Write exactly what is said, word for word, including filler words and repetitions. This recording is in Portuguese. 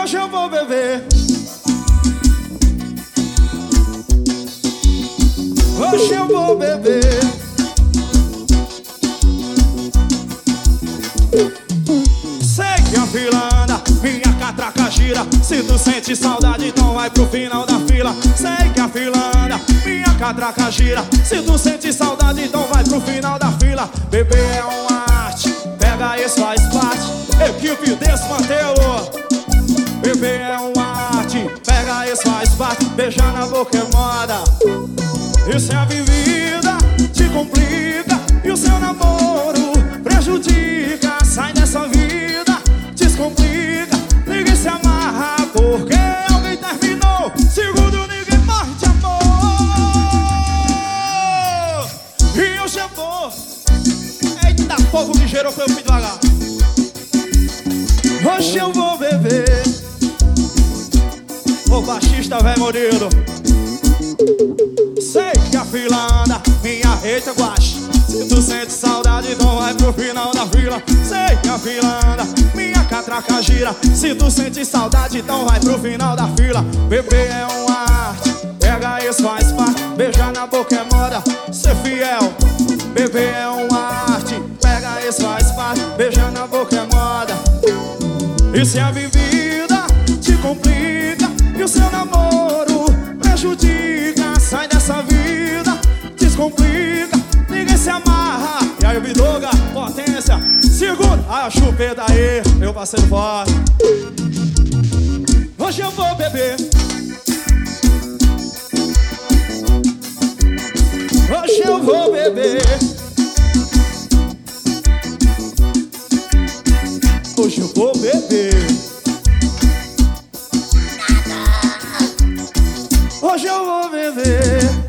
hoje eu vou beber. Hoje eu vou beber. Sei que a fila anda, minha catraca gira. Se tu sente saudade, então vai pro final da fila. Sei que a fila anda, minha catraca gira. Se tu sente saudade, então vai pro final da fila. Beber é uma arte, pega esse, faz parte. Equipe Desmantelo. Beber é uma arte, pega esse, faz parte. Beijar na boca é moda. Isso é a vivida, te complica. E o seu namoro prejudica. Sai dessa vida, descomplica. Ninguém se amarra porque alguém terminou. Segundo, ninguém morre de amor. E eu já vou. Eita, fogo que gerou foi eu fui devagar. Hoje eu vou beber. O baixista velho Murilo. Sei que a fila anda, minha rede é guache. Se tu sente saudade, então vai pro final da fila. Sei que a fila anda, minha catraca gira. Se tu sente saudade, então vai pro final da fila. Beber é uma arte, pega isso, faz parte. Beijar na boca é moda, ser fiel. Beber é uma arte, pega isso, faz parte. Beijar na boca é moda. E se a vivida te complica e o seu namoro prejudica. Sai dessa vida, descomplica. Ninguém se amarra. E aí o Bidoga, potência, segura a chupeta aí, meu parceiro forte. Hoje eu vou beber. Hoje eu vou beber. Hoje eu vou beber. Hoje eu vou beber.